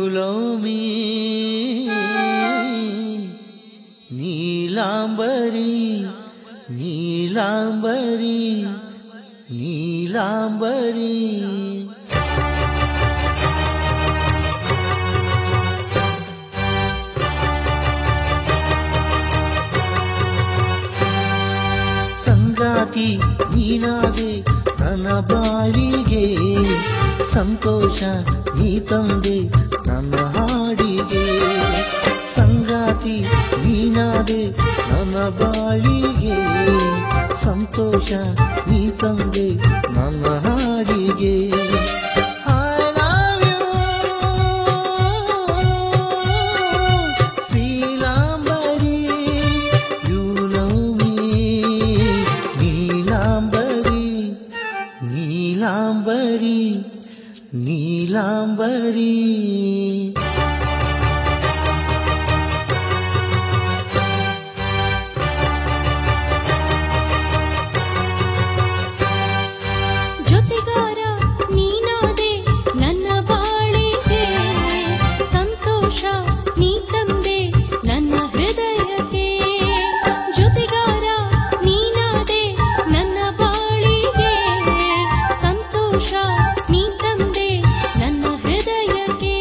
love me Neelambari Neelambari Neelambari ಸಂಗಾತಿ ನೀನಾದೆ ನನ್ನ ಬಾಳಿಗೆ ಸಂತೋಷ ನೀ ತಂದೆ ನನ್ನ ಹಾಡಿಗೆ ಸಂಗಾತಿ ನೀನಾದೆ ನನ್ನ ಬಾಳಿಗೆ ಸಂತೋಷ ನೀ ತಂದೆ ನನ್ನ ಹಾಡಿಗೆ ನೀಲಾಂಬರಿ ನೀಲಾಂಬರಿ ಜೊತೆಗಾರ ನೀನಾದೆ ನನ್ನ ಬಾಳಿಗೆ ಸಂತೋಷ ನೀ ತಂದೆ ನನ್ನ ಹೃದಯಕ್ಕೆ ಜೊತೆಗಾರ ನೀನಾದೆ ನನ್ನ ಬಾಳಿಗೆ ಸಂತೋಷ ನೀ ತಂದೆ ನನ್ನ ಹೃದಯಕ್ಕೆ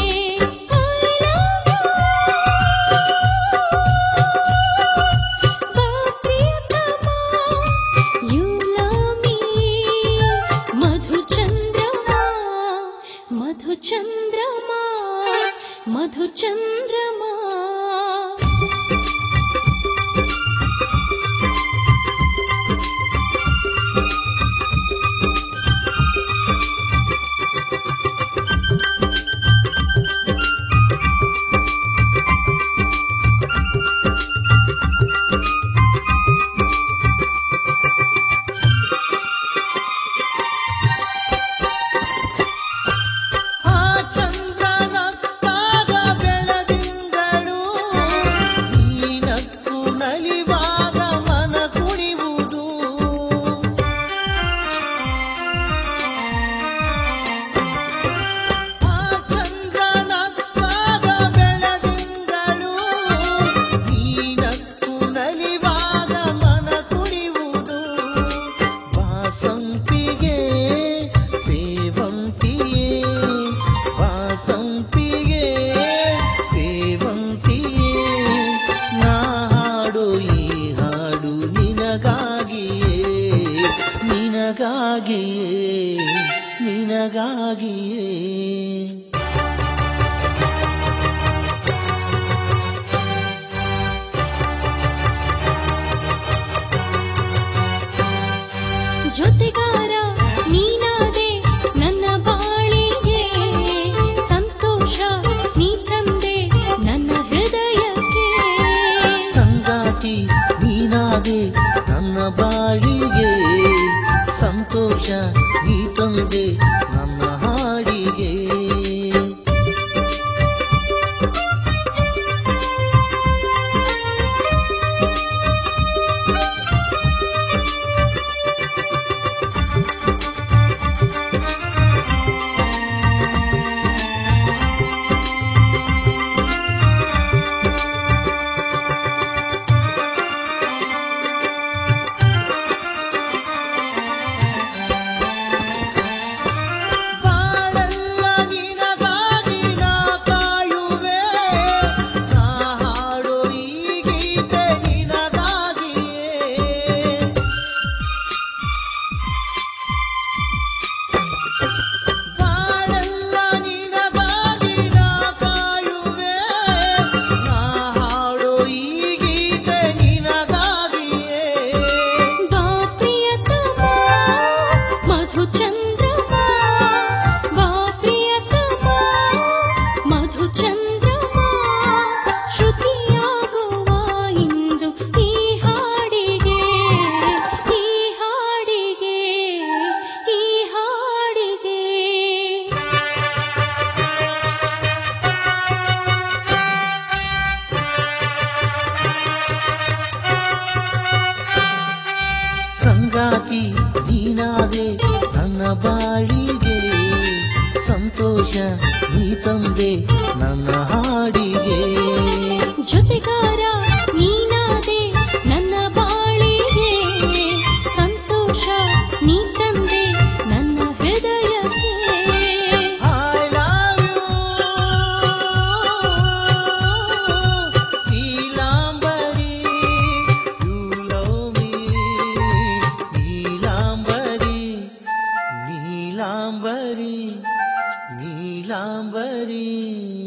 ಮಧುಚಂದ್ರಮಾ ಮಧುಚಂದ್ರಮಾ ನಿನಗಾಗಿಯೇ ಜೊತೆಗಾರ ನೀನಾದೆ ನನ್ನ ಬಾಳಿಗೆ ಸಂತೋಷ ನೀ ತಂದೆ ನನ್ನ ಹೃದಯಕ್ಕೆ ಸಂಗಾತಿ ನೀನಾದೆ ನನ್ನ ಬಾಳಿಗೆ ಸಂತೋಷ ನೀ ತಂದೆ ನನ್ನ ಹಾಡಿಗೆ ಸಂಗಾತಿ ನೀನಾದೆ ನನ್ನ ಬಾಳಿಗೆ ಸಂತೋಷ ಸಂತೋಷ ನೀ ತಂದೆ ನನ್ನ ಹಾಡಿಗೆ ಜೊತೆಗಾರ ನೀನಾದೆ ನನ್ನ ಬಾಳಿಗೆ ಸಂತೋಷ ನೀ ತಂದೆ ನನ್ನ ಹೃದಯಕ್ಕೆ I love you Neelambari you love me Neelambari Neelambari Neelambari